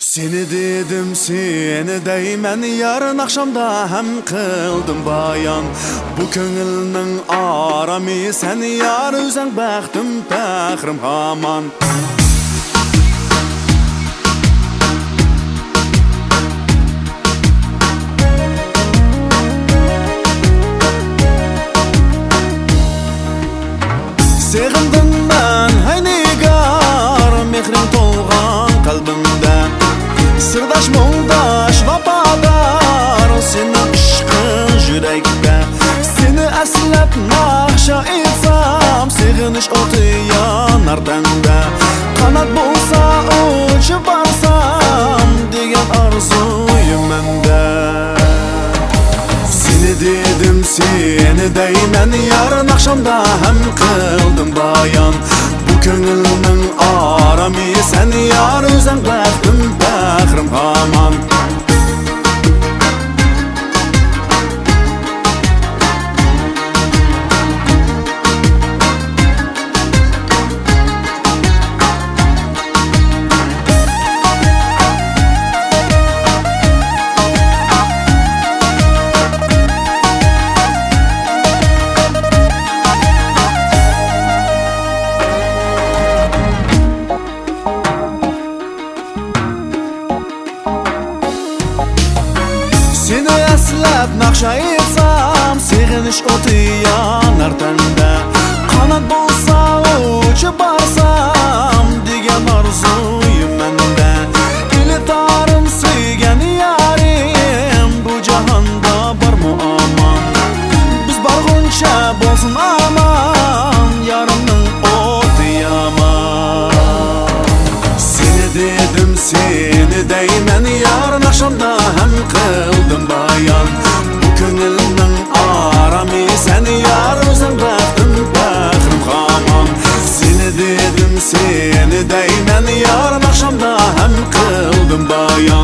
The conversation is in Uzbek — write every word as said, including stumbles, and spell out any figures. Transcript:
Seni dedim seni deymen yarın akşamda hem kıldım bayan. Bu köngülnün arami seni yar özeng baxtım pəxrim haman. Seğindim ben hay nigar mehrim tolgan kalbimde. Sırdaş moldaş vafadar senin aşkın yürekte. Seni eslep nakşa etsam seğiniş otu yanar tende. Kanat bulsa uçup varsam degan arzuyum mende. Seni dedim seni deymen yarın akşamda hem kıldım bayan. Bu köngülnün arami seni yar özeng baxtım pəxrim haman. Seni eslep nakşa etsam seğiniş otu yanar tende. Kanat bulsa uçup barsam degan arzuyum mende. Eli tarım suygan yarim bu cahanda bar mı aman. Biz barguncha bolsun aman yarımның otu yaman. Seni dedim seni deymen yarın akşamda hem kıldım bayan. Bu köngülnün arami seni yar özeng baxtım pəxrim haman. Seni dedim seni deymen yarın akşamda hem kıldım bayan.